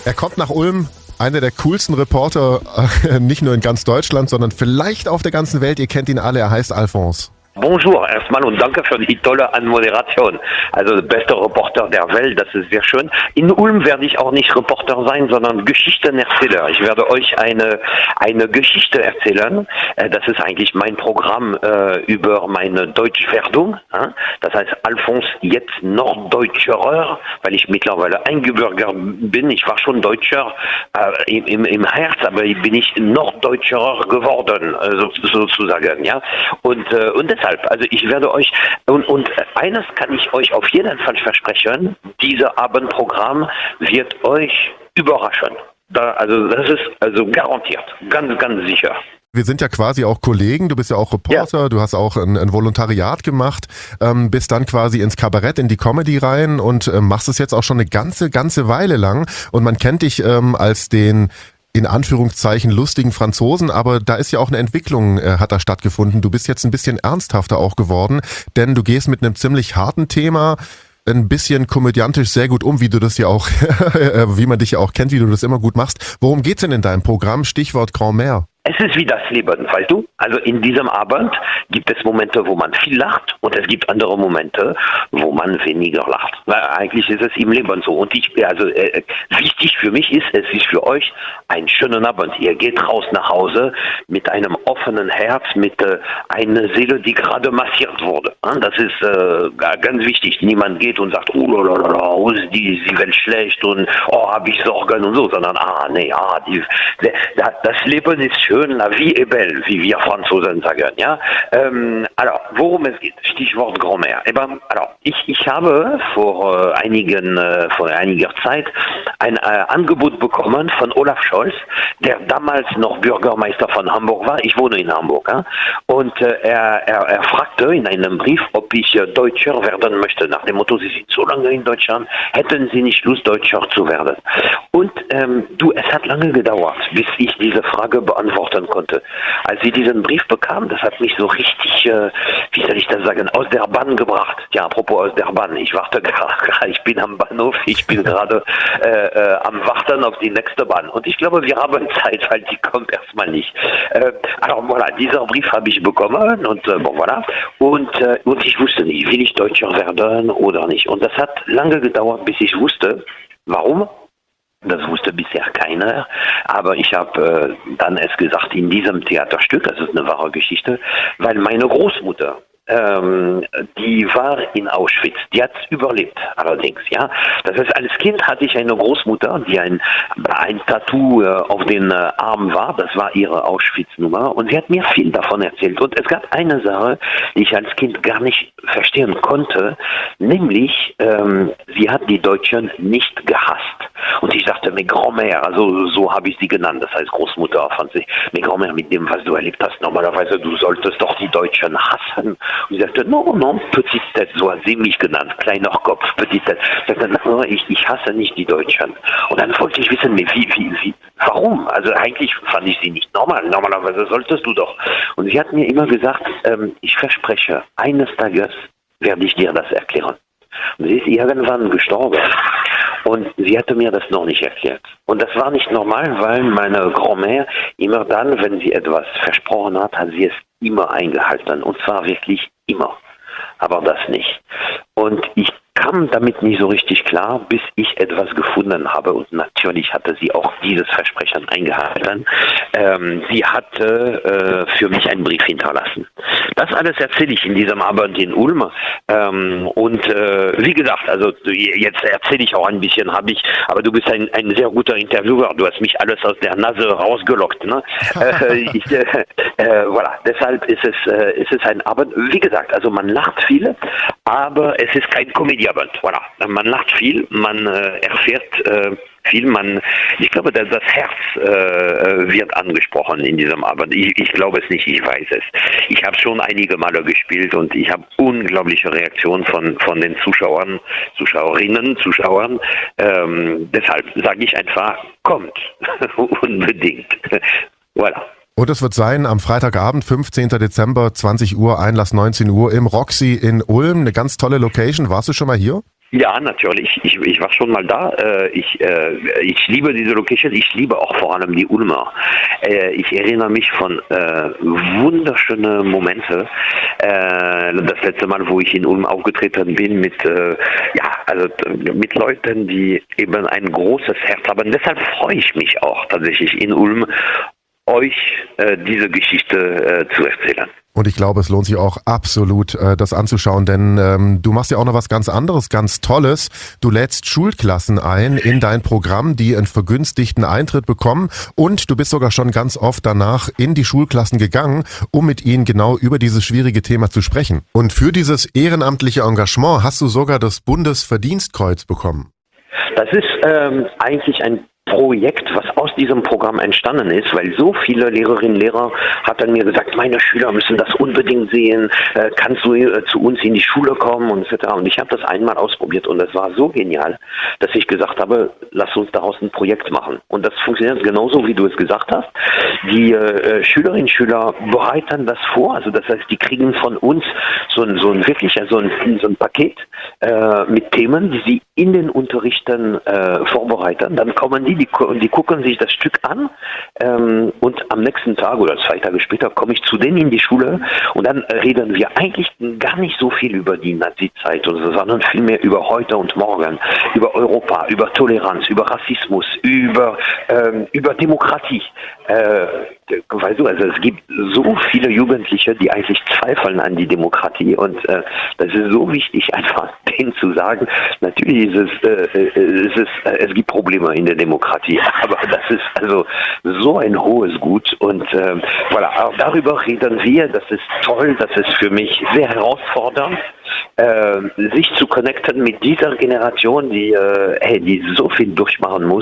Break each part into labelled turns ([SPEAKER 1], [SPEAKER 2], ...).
[SPEAKER 1] Er kommt nach Ulm, einer der coolsten Reporter, nicht nur in ganz Deutschland, sondern vielleicht auf der ganzen Welt. Ihr kennt ihn alle, er heißt Alphonse.
[SPEAKER 2] Bonjour erstmal und danke für die tolle Anmoderation. Also der beste Reporter der Welt, das ist sehr schön. In Ulm werde ich auch nicht Reporter sein, sondern Geschichtenerzähler. Ich werde euch eine Geschichte erzählen. Das ist eigentlich mein Programm über meine Deutschwerdung. Das heißt Alphonse jetzt Norddeutscher, weil ich mittlerweile eingebürgert bin. Ich war schon Deutscher im Herz, aber bin ich Norddeutscher geworden, sozusagen. Ja? Und deshalb, also ich werde euch, und eines kann ich euch auf jeden Fall versprechen, dieser Abendprogramm wird euch überraschen. Also das ist also garantiert, ganz, ganz sicher.
[SPEAKER 1] Wir sind ja quasi auch Kollegen, du bist ja auch Reporter, ja. Du hast auch ein Volontariat gemacht, bist dann quasi ins Kabarett, in die Comedy rein und machst es jetzt auch schon eine ganze Weile lang und man kennt dich als den in Anführungszeichen lustigen Franzosen, aber da ist ja auch eine Entwicklung, hat da stattgefunden. Du bist jetzt ein bisschen ernsthafter auch geworden, denn du gehst mit einem ziemlich harten Thema ein bisschen komödiantisch sehr gut um, wie du das ja auch, wie man dich ja auch kennt, wie du das immer gut machst. Worum geht's denn in deinem Programm? Stichwort Grand-Mère.
[SPEAKER 2] Es ist wie das Leben, weißt du? Also in diesem Abend gibt es Momente, wo man viel lacht und es gibt andere Momente, wo man weniger lacht. Weil eigentlich ist es im Leben so. Und wichtig für mich ist, es ist für euch ein schöner Abend. Ihr geht raus nach Hause mit einem offenen Herz, mit einer Seele, die gerade massiert wurde. Das ist ganz wichtig. Niemand geht und sagt, oh, ist die Welt schlecht und oh, habe ich Sorgen und so, sondern das Leben ist schön. La vie est belle, wie wir Franzosen sagen, ja. Alors, worum es geht, Stichwort Grand-Mère. Ich habe vor einiger Zeit ein Angebot bekommen von Olaf Scholz, der damals noch Bürgermeister von Hamburg war. Ich wohne in Hamburg, ja? Und er fragte in einem Brief, ob ich Deutscher werden möchte. Nach dem Motto, Sie sind so lange in Deutschland, hätten Sie nicht Lust, Deutscher zu werden? Und es hat lange gedauert, bis ich diese Frage beantworten konnte. Als ich diesen Brief bekam, das hat mich so richtig, wie soll ich das sagen, aus der Bahn gebracht. Ja, apropos aus der Bahn, ich warte gerade, ich bin am Bahnhof, ich bin gerade am Warten auf die nächste Bahn. Und ich glaube, wir haben Zeit, weil die kommt erstmal nicht. Dieser Brief habe ich bekommen und und ich wusste nicht, will ich Deutscher werden oder nicht. Und das hat lange gedauert, bis ich wusste, warum. Das wusste bisher keiner, aber ich habe dann es gesagt in diesem Theaterstück, das ist eine wahre Geschichte, weil meine Großmutter, die war in Auschwitz, die hat überlebt allerdings, ja. Das heißt, als Kind hatte ich eine Großmutter, die ein Tattoo auf den Arm war, das war ihre Auschwitz-Nummer und sie hat mir viel davon erzählt und es gab eine Sache, die ich als Kind gar nicht verstehen konnte, nämlich sie hat die Deutschen nicht gehasst. Und ich sagte, mes Grand-Mère, also so habe ich sie genannt, das heißt Großmutter auf Französisch, mes Grand-Mère, mit dem, was du erlebt hast, normalerweise, du solltest doch die Deutschen hassen. Und sie sagte, non, petite tête, so hat sie mich genannt, kleiner Kopf, petite tête. Ich sagte, no, ich hasse nicht die Deutschen. Und dann wollte ich wissen, wie, warum? Also eigentlich fand ich sie nicht normal, normalerweise solltest du doch. Und sie hat mir immer gesagt, ich verspreche, eines Tages werde ich dir das erklären. Und sie ist irgendwann gestorben. Und sie hatte mir das noch nicht erklärt. Und das war nicht normal, weil meine Grand-Mère immer dann, wenn sie etwas versprochen hat, hat sie es immer eingehalten. Und zwar wirklich immer. Aber das nicht. Und ich kam damit nicht so richtig klar, bis ich etwas gefunden habe. Und natürlich hatte sie auch dieses Versprechen eingehalten. Sie hatte für mich einen Brief hinterlassen. Das alles erzähle ich in diesem Abend in Ulm. Wie gesagt, also jetzt erzähle ich auch ein bisschen, aber du bist ein sehr guter Interviewer. Du hast mich alles aus der Nase rausgelockt. Ne? Deshalb ist es ein Abend. Wie gesagt, also man lacht viel, aber es ist kein Comediabend. Voilà. Man lacht viel, man erfährt viel, ich glaube, das Herz wird angesprochen in diesem Abend. Ich glaube es nicht, ich weiß es. Ich habe schon einige Male gespielt und ich habe unglaubliche Reaktionen von den Zuschauern. Deshalb sage ich einfach, kommt unbedingt. Voilà.
[SPEAKER 1] Und es wird sein am Freitagabend, 15. Dezember, 20 Uhr, Einlass 19 Uhr im Roxy in Ulm. Eine ganz tolle Location. Warst du schon mal hier?
[SPEAKER 2] Ja, natürlich. Ich war schon mal da. Ich liebe diese Location. Ich liebe auch vor allem die Ulmer. Ich erinnere mich von wunderschönen Momente. Das letzte Mal, wo ich in Ulm aufgetreten bin mit mit Leuten, die eben ein großes Herz haben. Deshalb freue ich mich auch tatsächlich in Ulm, euch diese Geschichte zu erzählen.
[SPEAKER 1] Und ich glaube, es lohnt sich auch absolut, das anzuschauen, denn du machst ja auch noch was ganz anderes, ganz Tolles. Du lädst Schulklassen ein in dein Programm, die einen vergünstigten Eintritt bekommen, und du bist sogar schon ganz oft danach in die Schulklassen gegangen, um mit ihnen genau über dieses schwierige Thema zu sprechen. Und für dieses ehrenamtliche Engagement hast du sogar das Bundesverdienstkreuz bekommen.
[SPEAKER 2] Das ist eigentlich ein Projekt, was aus diesem Programm entstanden ist, weil so viele Lehrerinnen und Lehrer hatten mir gesagt, meine Schüler müssen das unbedingt sehen, kannst du zu uns in die Schule kommen und etc. Und ich habe das einmal ausprobiert und das war so genial, dass ich gesagt habe, lass uns daraus ein Projekt machen. Und das funktioniert genauso, wie du es gesagt hast. Die Schülerinnen und Schüler bereiten das vor, also das heißt, die kriegen von uns so ein Paket mit Themen, die sie in den Unterrichten vorbereiten. Dann kommen die gucken sich das Stück an und am nächsten Tag oder 2 Tage später komme ich zu denen in die Schule und dann reden wir eigentlich gar nicht so viel über die Nazi-Zeit, sondern vielmehr über heute und morgen, über Europa, über Toleranz, über Rassismus, über Demokratie. Weißt du, also es gibt so viele Jugendliche, die eigentlich zweifeln an die Demokratie und das ist so wichtig, einfach denen zu sagen, natürlich es gibt Probleme in der Demokratie, aber das ist also so ein hohes Gut und voilà, auch darüber reden wir, das ist toll, das ist für mich sehr herausfordernd, sich zu connecten mit dieser Generation, die so viel durchmachen muss.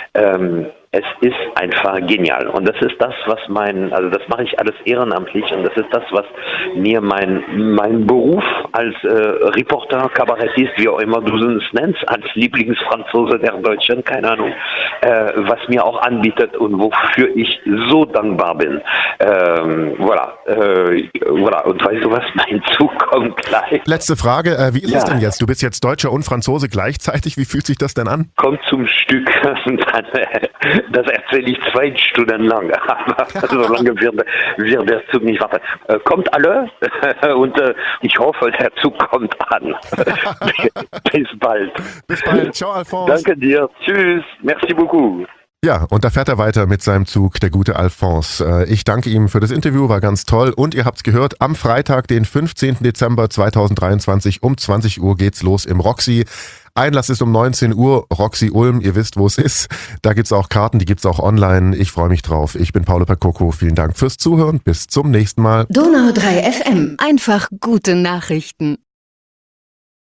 [SPEAKER 2] Es ist einfach genial und das ist das, was das mache ich alles ehrenamtlich und das ist das, was mir mein Beruf als Reporter, Kabarettist, wie auch immer du es nennst, als Lieblingsfranzose der Deutschen, keine Ahnung, was mir auch anbietet und wofür ich so dankbar bin. Voilà, und weißt du was, mein Zug kommt gleich.
[SPEAKER 1] Letzte Frage, wie ist es denn jetzt? Du bist jetzt Deutscher und Franzose gleichzeitig, wie fühlt sich das denn an?
[SPEAKER 2] Kommt zum Stück und dann das erzähle ich 2 Stunden lang, aber so lange wird der Zug nicht warten. Kommt alle und ich hoffe, der Zug kommt an. Bis bald.
[SPEAKER 1] Bis bald. Ciao, Alphonse.
[SPEAKER 2] Danke dir. Tschüss. Merci beaucoup.
[SPEAKER 1] Ja, und da fährt er weiter mit seinem Zug, der gute Alphonse. Ich danke ihm für das Interview, war ganz toll. Und ihr habt's gehört, am Freitag, den 15. Dezember 2023 um 20 Uhr geht's los im Roxy. Einlass ist um 19 Uhr, Roxy Ulm, ihr wisst, wo es ist. Da gibt's auch Karten, die gibt's auch online. Ich freue mich drauf. Ich bin Paolo Percoco. Vielen Dank fürs Zuhören. Bis zum nächsten Mal.
[SPEAKER 3] Donau 3 FM. Einfach gute Nachrichten.